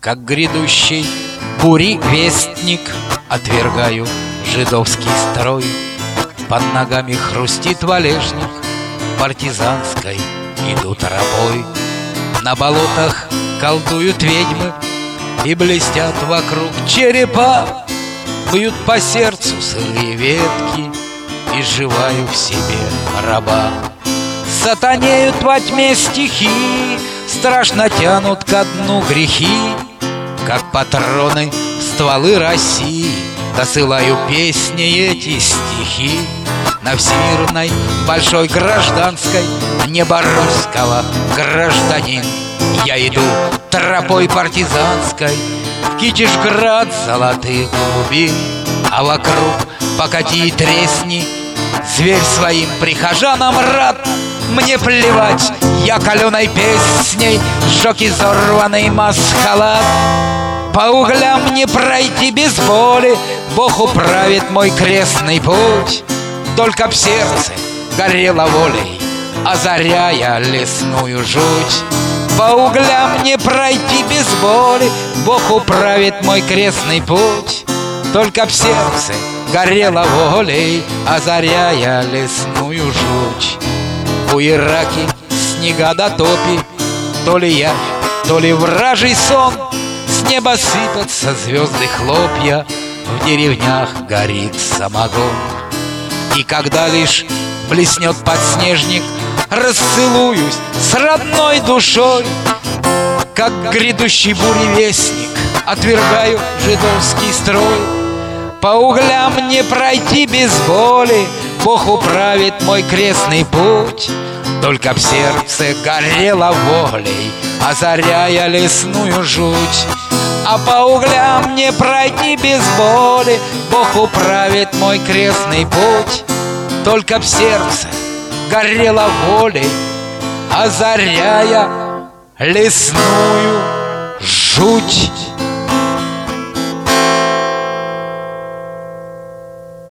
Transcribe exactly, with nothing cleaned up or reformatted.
Как грядущий бури вестник, отвергаю жидовский строй. Под ногами хрустит валежник, партизанской идут рабой. На болотах колдуют ведьмы, и блестят вокруг черепа. Бьют по сердцу сырые ветки, и сживаю в себе раба. Сатанеют во тьме стихи, страшно тянут ко дну грехи. Как патроны в стволы России досылаю песни эти стихи. На всемирной большой гражданской небо русского гражданин. Я иду тропой партизанской в Китежград золотых глубин. А вокруг покати и тресни, зверь своим прихожанам рад. Мне плевать, я каленой песней сжег изорванный масхалат. По углям не пройти без боли, Бог управит мой крестный путь. Только б сердце горело волей, озаряя лесную жуть. По углям не пройти без боли, Бог управит мой крестный путь. Только б сердце горело волей, озаряя лесную жуть. У Ираки снега до топи, то ли явь, то ли вражий сон. С неба сыпятся звезды хлопья, в деревнях горит самогон. И когда лишь блеснет подснежник, расцелуюсь с родной душой. Как грядущий буревестник отвергаю жидовский строй. По углям не пройти без боли, Бог управит мой крестный путь. Только б сердце горело волей, озаряя лесную жуть. А по углям не пройти без боли, Бог управит мой крестный путь. Только б сердце горело волей, озаряя лесную жуть.